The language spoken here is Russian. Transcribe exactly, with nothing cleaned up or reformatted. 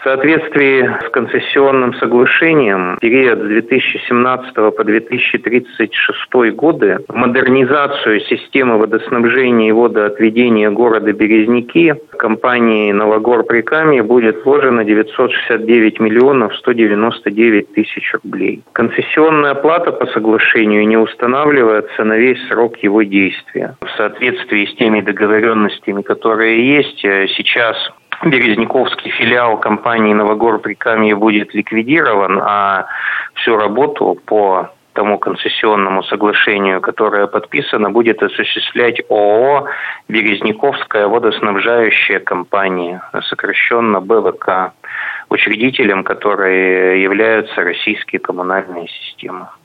В соответствии с концессионным соглашением, в период с две тысячи семнадцатого по две тысячи тридцать шестой годы в модернизацию системы водоснабжения и водоотведения города Березники компании «Новогор-Прикамье» будет вложено девятьсот шестьдесят девять миллионов сто девяносто девять тысяч рублей. Концессионная плата по соглашению не устанавливается на весь срок его действия. В соответствии с теми договоренностями, которые есть, сейчас Березниковский филиал компании «Новогор-Прикамье» будет ликвидирован, а всю работу по тому концессионному соглашению, которое подписано, будет осуществлять ООО «Березниковская водоснабжающая компания», сокращенно бэ вэ ка, учредителем которой являются российские коммунальные системы.